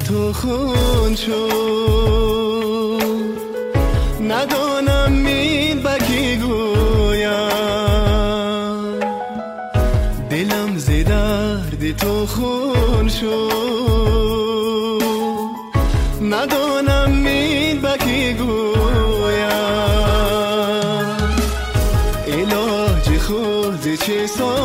تو خون شد، ندانم این بکی گویم، دلم ز درد تو خون شد، ندانم این بکی گویم، علاج خود چه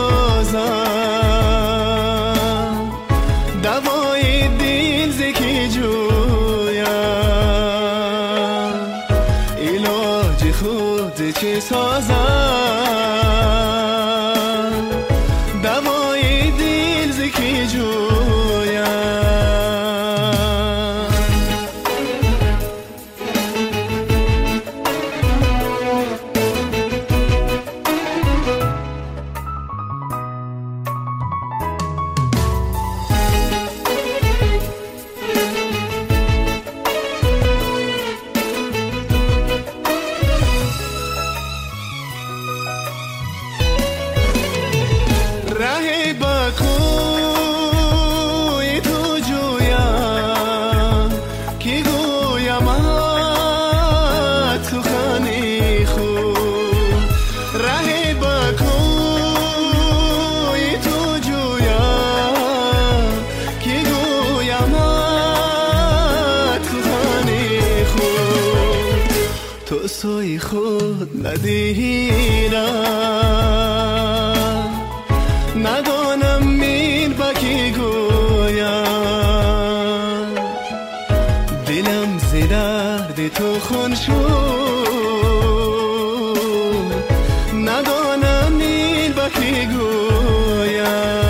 سازم، دوای دل ز کی جویم، علاج خود چه سازم، دوای دل ز کی جویم. ره بکوی تو جویم که گویم سخنی خوب، ره بکوی تو جویم که گویم سخنی خوب، تو سوی خود ندیدم، ندانم این بکی گویم، دلم ز درد تو خون شد، ندانم این بکی گویم.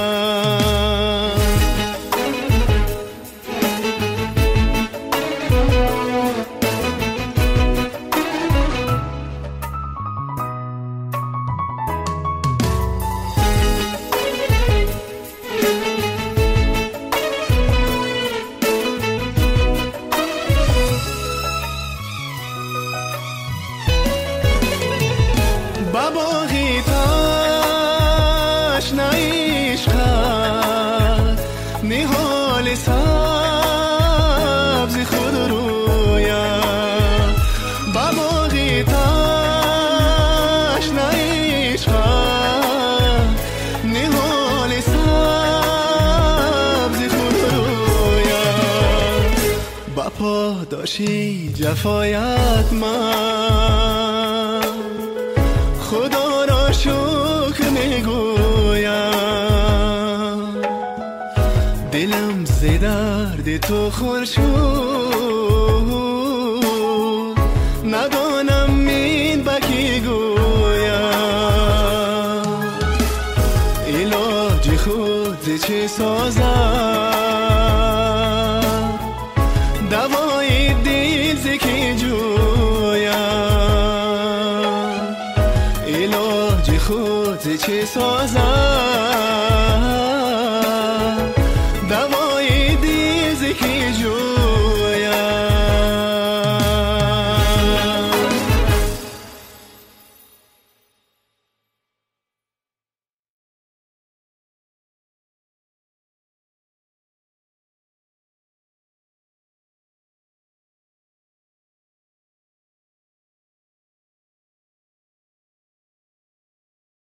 باغی تشنه عشقت، نهال سبز خود رویم، باغی تشنه عشقت، نهال سبز خود رویم، با پاداشی جفایت من خدا را شکر میگویم، دلم ز درد تو خون شد، ندانم این بکی گویم، علاج خود چه سازم، دوای دل ز کی جویم، علاج خود چه سازم.